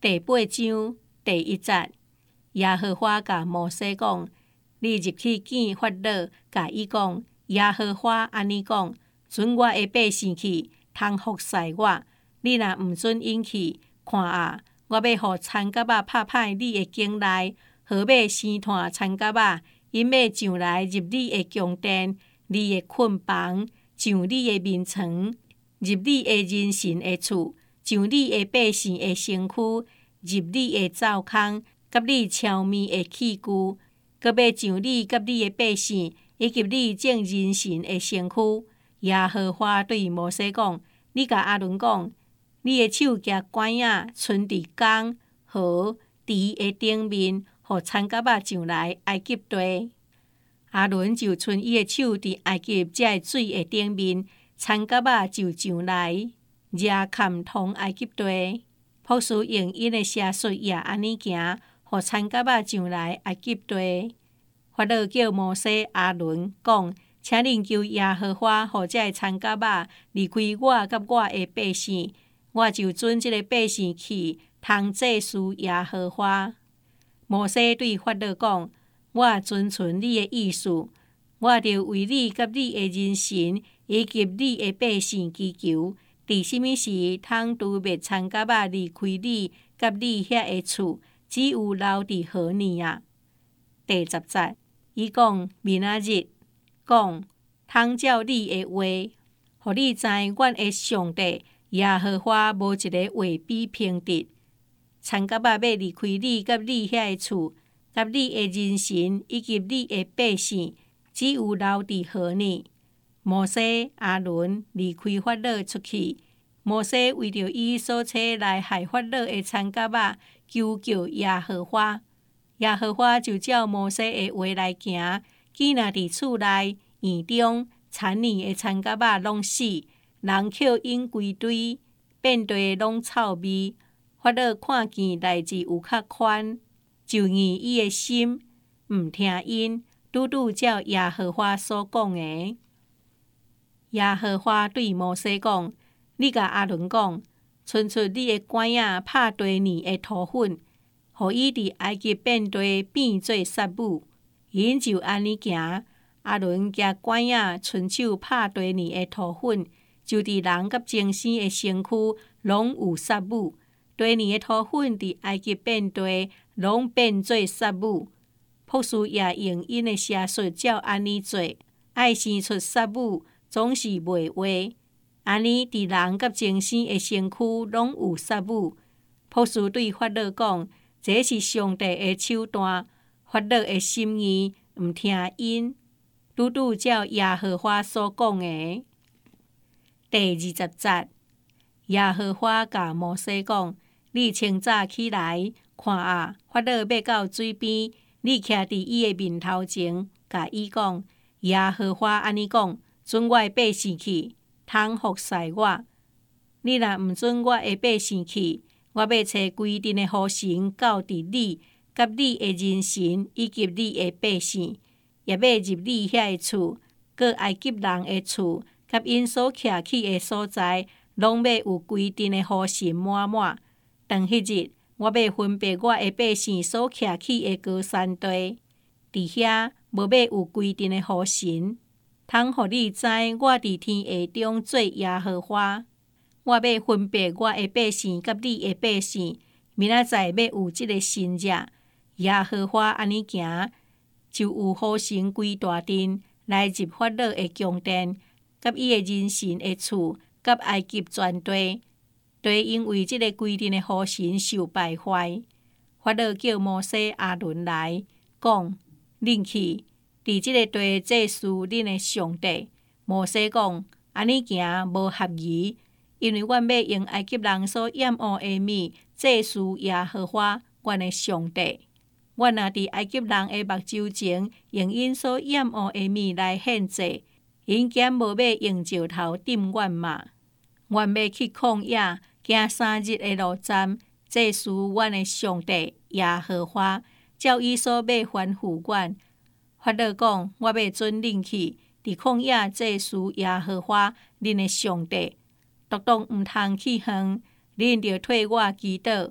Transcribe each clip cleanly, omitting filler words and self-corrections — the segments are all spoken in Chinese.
第8章第1節，耶和華甲摩西講：你入去見法老，甲伊講：耶和華安尼講，准我的百姓去，通服侍我。你若毋准因去，看啊，我要互參甲仔拍歹你的境內，好馬生炭參甲仔，因要上來入你的宮殿，你的困房，上你的眠床，入你的人神的厝，上你的百姓的身軀，入你的灶空，甲你超面的器具，閣要上你甲你的百姓，以及你眾人神的身軀。耶和華對摩西講：你甲亞倫講，你的手舉管仔，伸佇江河池的頂面，互參甲仔上來埃及地。亞倫就伸伊的手佇埃及這水的頂面，參甲仔就上來，惹坎通埃及地。博士用因的寫術也安尼行，互參甲仔上來埃及地。法老叫摩西、亞倫講：請恁求耶和華，互這參甲仔離開我甲我的百姓，我就准這個百姓去，通祭祀耶和華。摩西對法老講：我遵循你的意思，我就為你甲你的人神，以及你的百姓祈求，佇什麼時通除滅參甲仔離開你甲你遐個厝，只有留佇何年啊？第10節，伊講明仔日，講通照你的話，互你知阮的上帝耶和華無一個話比平直。參甲仔要離開你甲你遐個厝，甲你的人神以及你的百姓，只有留佇何年？摩西、亞倫離開法老出去，摩西為着伊所找來害法老的參甲仔，求救耶和華。耶和華就照摩西的話來行，見若佇厝內院中殘年的參甲仔攏死，人扣因歸堆，遍地攏臭味。法老看見代志有較寬，就硬伊的心，毋聽因，拄拄照耶和華所講的。耶和華對摩西講：你甲亞倫講，伸出你的管仔拍地年的土粉，互伊佇埃及遍地變做殺母。因就安尼行，亞倫舉管仔伸手拍地年的土粉，就佇人甲精生的身軀攏有殺母。地年的土粉佇埃及遍地攏變做殺母。博士也用因的寫術照安尼做，愛生出殺母總是袂話。安尼佇人甲精生的身軀攏有殺母。博士對法老講：這是上帝的手段，法老的心意毋聽因，拄拄照耶和華所講的。第20節，耶和華甲摩西講：你清早起來，看啊，法老要到水邊，你徛佇伊的面頭前，甲伊講：耶和華安尼講，准我的百姓去，通服侍我。你若毋准我的百姓去，我要找規定的雨神到佇你，甲你的人神以及你的百姓，也要入你遐個厝，閣埃及人的厝，甲因所徛起的所在，攏要有規定的雨神滿滿。當迄日，我要分別我的百姓所徛起的高山地，佇遐無要有規定的雨神，通互你知我佇天下中做耶和華。我要分別我的百姓甲你的百姓，明仔載要有這個新日，耶和華安尼行，就有雨神規大陣來入法老的宮殿，甲伊的人神的厝，甲埃及全地。對，因為這個規定的雨神受敗壞。法老叫摩西、亞倫來講：恁去佇這個地祭祀恁的上帝。摩西講：安尼行無合宜，因為阮要用埃及人所厭惡的物祭祀耶和華阮的上帝。阮若佇埃及人的目睭前用因所厭惡的物來獻祭，因減無要用石頭釘阮嘛。阮要去曠野，行3日的路站，祭祀阮的上帝耶和華，照伊所要吩咐阮。法老講：我要准恁去，佇曠野祭祀耶和華恁的上帝，獨獨毋通去遠，恁着替我祈禱。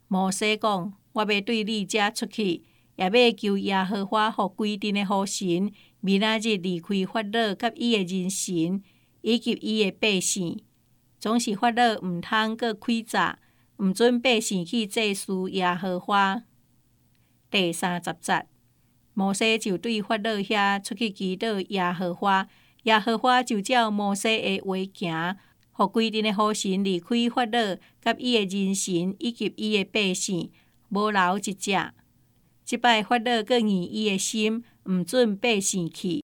摩西讲：我要对你遮出去，也要求耶和华互规定的雨神，明仔日离开法老甲伊的人神，以及伊的百姓。总是法老毋通阁开闸，毋准百姓去祭祀耶和华。第30节，摩西就对法老遐出去祈祷耶和华，耶和华就照摩西的话行，互规定的雨神离开法老甲伊的人神以及伊的百姓，无留一只。即摆法老阁硬伊的心，毋准百姓去。